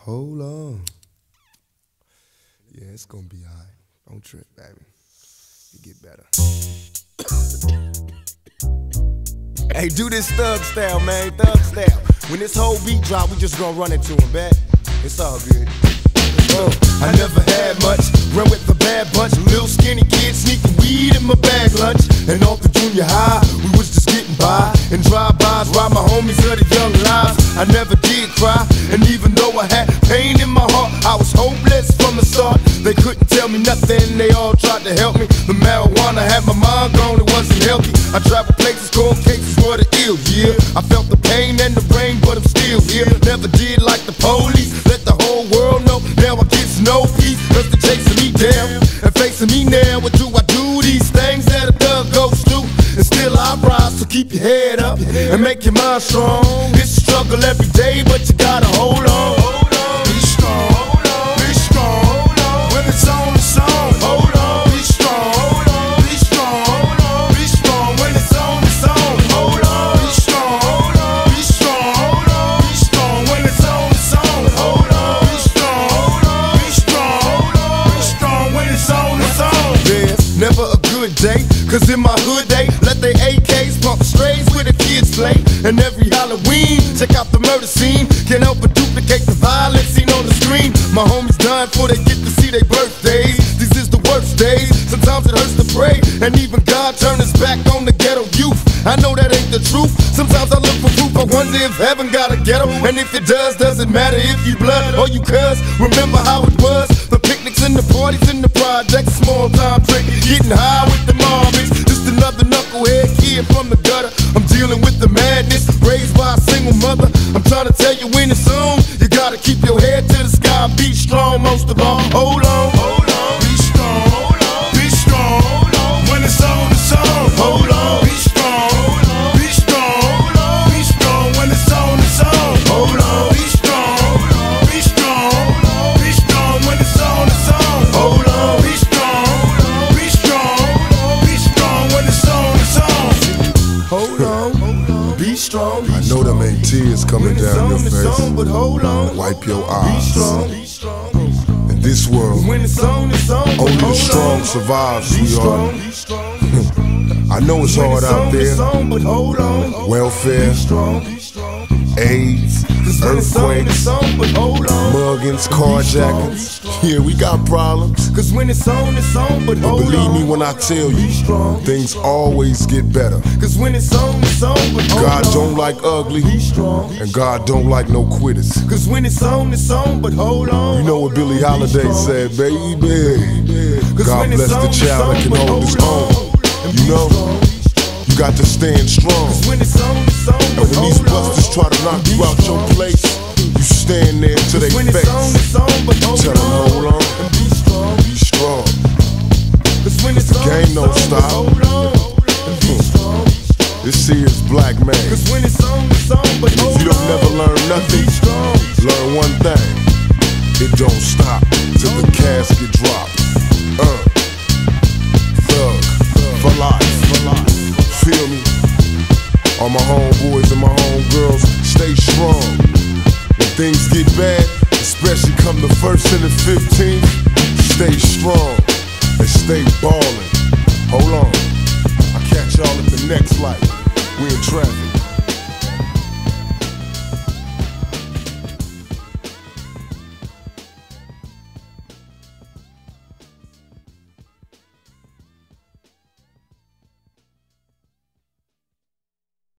hold on. Yeah, it's gonna be alright. Don't trip, baby. You get better. Hey, do this thug style, man. Thug style. When this whole beat drop, we just gonna run into him, bet. It's all good. I never had much, run with the bad bunch. Little skinny kid sneaking weed in my bag lunch. And off the junior high, we was just getting by. And drive-bys while my homies of the young lives. I never did cry, and even though I had pain in my heart, I was hopeless from the start. They couldn't tell me nothing, they all tried to help me. The marijuana had my mind gone, it wasn't healthy. I traveled places, cold cases were the ill, yeah. I felt the pain and the rain, but I'm still here. Never did like the police, let the whole world know. Now I get no peace, cause they're chasing me down and facing me now. What do I do? These things that a thug goes through, and still I rise. So keep your head up and make your mind strong. It's a struggle every day, but you gotta hold on. Be strong, be strong. When it's on the song, hold on. Be strong, be strong, be strong. When it's on the song, hold on. Be strong, be strong, be strong. When it's on the song, hold on. Be strong, be strong. When it's on the song. There's never a good day, cause in my hood they let they AKs pump strays where the kids play. And every Halloween, check out the murder scene. Can't help but duplicate the violence seen on the screen. My homies dying before they get to see their birthdays. This is the worst days, sometimes it hurts to pray. And even God turned his back on the ghetto youth. I know that ain't the truth, sometimes I look for proof. I wonder if heaven got a ghetto, and if it doesn't matter if you blood or you cuz. Remember how it was, the picnics and the parties in the projects. Small time drinking, getting high with the Marvins. Just another knucklehead kid from the gutter. I'm dealing with the madness, raised by a single mother. I'm trying to tell you when it's on, you gotta keep your head to the sky and be strong most of all. Hold on, be strong, be strong. When it's on the song, hold on. Be strong, be strong, be strong. When it's on the song, hold on. Be strong, be strong, be strong. When it's on the song, hold on. Be strong, be strong, be strong. When it's on the song, hold on. Be strong. I know them ain't tears coming down your face. But hold on. Wipe your eyes. In this world, only the strong survive, sweetheart. I know it's hard out there. Welfare, AIDS, earthquakes, muggings, carjackings. Yeah, we got problems. But believe me when I tell you, things always get better. God don't like ugly, and God don't like no quitters. You know what Billie Holiday said, baby. God bless the child that can hold his own. You know, you got to stand strong. And when these busters try to knock you out your place, you stand there to their face. Tell them hold on, be strong. The game don't stop. This here is Black Man. If you don't never learn nothing, learn one thing: it don't stop till the casket drop. Thug for life. Feel me? All my homeboys and my homegirls, stay strong. When things get bad, especially come the 1st and the 15th, stay strong and stay ballin'. Hold on, I'll catch y'all at the next light. We in traffic.